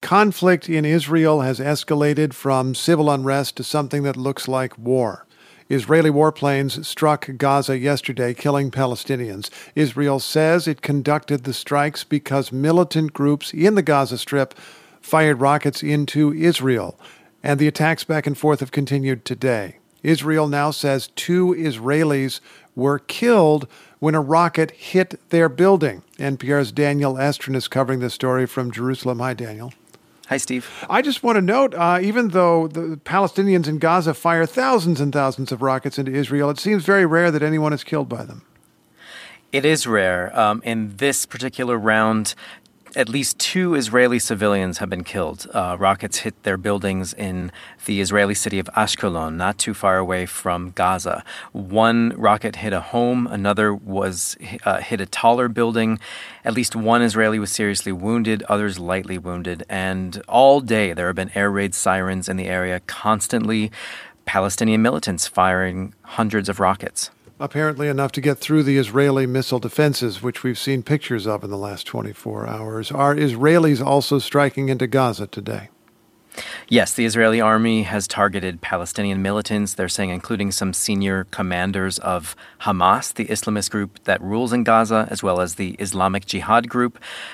conflict in Israel has escalated from civil unrest to something that looks like war. Israeli warplanes struck Gaza yesterday, killing Palestinians. Israel says it conducted the strikes because militant groups in the Gaza Strip fired rockets into Israel. And the attacks back and forth have continued today. Israel now says 2 Israelis were killed when a rocket hit their building. NPR's Daniel Estrin is covering this story from Jerusalem. Hi, Daniel. Hi, Steve. I just want to note, even though the Palestinians in Gaza fire thousands and thousands of rockets into Israel, it seems very rare that anyone is killed by them. It is rare. In this particular round, at least 2 Israeli civilians have been killed. Rockets hit their buildings in the Israeli city of Ashkelon, not too far away from Gaza. One rocket hit a home. Another hit a taller building. At least 1 Israeli was seriously wounded, others lightly wounded. And all day there have been air raid sirens in the area, constantly Palestinian militants firing hundreds of rockets. Apparently enough to get through the Israeli missile defenses, which we've seen pictures of in the last 24 hours. Are Israelis also striking into Gaza today? Yes, the Israeli army has targeted Palestinian militants, they're saying including some senior commanders of Hamas, the Islamist group that rules in Gaza, as well as the Islamic Jihad group.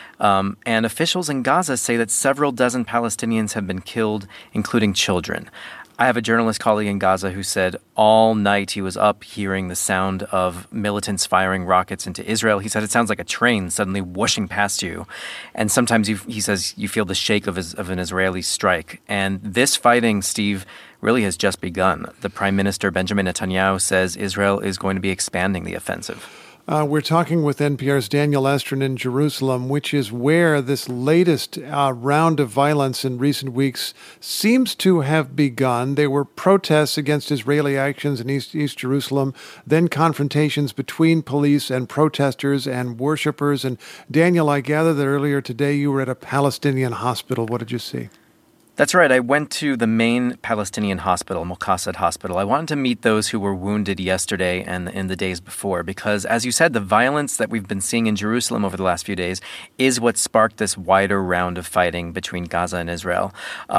And officials in Gaza say that several dozen Palestinians have been killed, including children. I have a journalist colleague in Gaza who said all night he was up hearing the sound of militants firing rockets into Israel. He said it sounds like a train suddenly whooshing past you. And sometimes he says you feel the shake of an Israeli strike. And this fighting, Steve, really has just begun. The Prime Minister Benjamin Netanyahu says Israel is going to be expanding the offensive. We're talking with NPR's Daniel Estrin in Jerusalem, which is where this latest round of violence in recent weeks seems to have begun. There were protests against Israeli actions in East Jerusalem, then confrontations between police and protesters and worshipers. And Daniel, I gather that earlier today you were at a Palestinian hospital. What did you see? That's right. I went to the main Palestinian hospital, Moqassad Hospital. I wanted to meet those who were wounded yesterday and in the days before because, as you said, the violence that we've been seeing in Jerusalem over the last few days is what sparked this wider round of fighting between Gaza and Israel.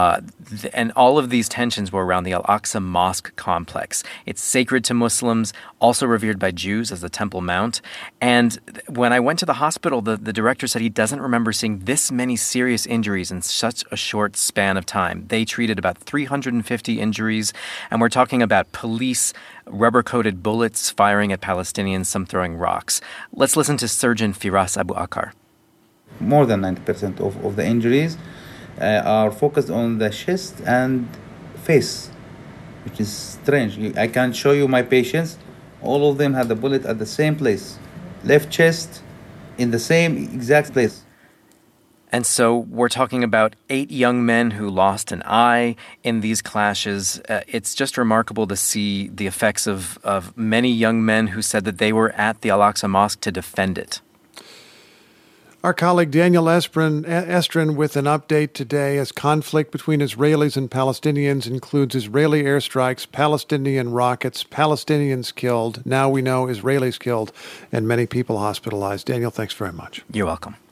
And all of these tensions were around the Al-Aqsa Mosque complex. It's sacred to Muslims, also revered by Jews as the Temple Mount. And when I went to the hospital, the director said he doesn't remember seeing this many serious injuries in such a short span of time. They treated about 350 injuries, and we're talking about police, rubber-coated bullets firing at Palestinians, some throwing rocks. Let's listen to Surgeon Firas Abu Akar. More than 90% of the injuries are focused on the chest and face, which is strange. I can show you my patients. All of them had the bullet at the same place, left chest in the same exact place. And so we're talking about 8 young men who lost an eye in these clashes. It's just remarkable to see the effects of many young men who said that they were at the Al-Aqsa Mosque to defend it. Our colleague Daniel Estrin with an update today as conflict between Israelis and Palestinians includes Israeli airstrikes, Palestinian rockets, Palestinians killed. Now we know Israelis killed and many people hospitalized. Daniel, thanks very much. You're welcome.